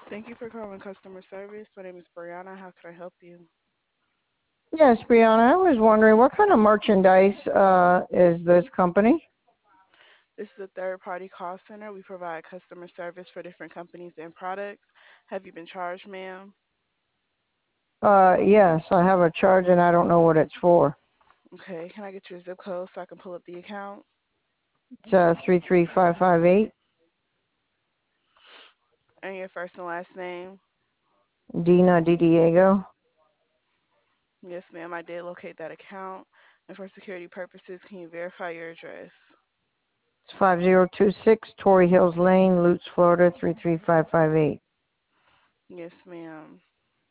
Thank you for calling customer service. My name is Brianna. How can I help you? Yes, Brianna, I was wondering what kind of merchandise is this company? This is a third party call center. We provide customer service for different companies and products. Have you been charged, ma'am? Yes, I have a charge and I don't know what it's for. Okay, can I get your zip code so I can pull up the account? It's 33558 And your first and last name? Dina Di Diego. Yes, ma'am, I did locate that account. And for security purposes, can you verify your address? It's 5026 Torrey Hills Lane, Lutz, Florida 33558. Yes, ma'am.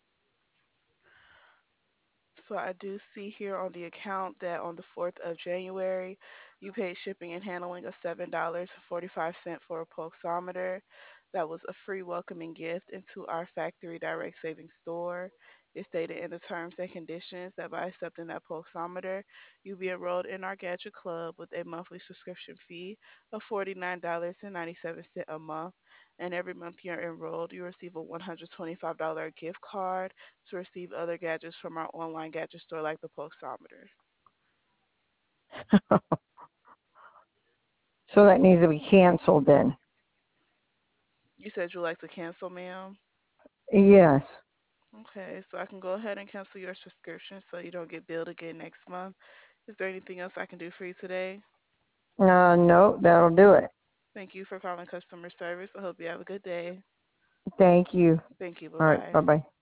So I do see here on the account that on the 4th of January, you paid shipping and handling of $7.45 for a pulsometer. That was a free welcoming gift into our factory direct savings store. It stated in the terms and conditions that by accepting that pulsometer, you'll be enrolled in our Gadget Club with a monthly subscription fee of $49.97 a month. And every month you're enrolled, you receive a $125 gift card to receive other gadgets from our online gadget store like the Pulsometer. So that needs to be canceled then. You said you'd like to cancel, ma'am? Yes. Okay, so I can go ahead and cancel your subscription so you don't get billed again next month. Is there anything else I can do for you today? No, that'll do it. Thank you for calling customer service. I hope you have a good day. Thank you. Thank you. Bye All right, bye. bye bye.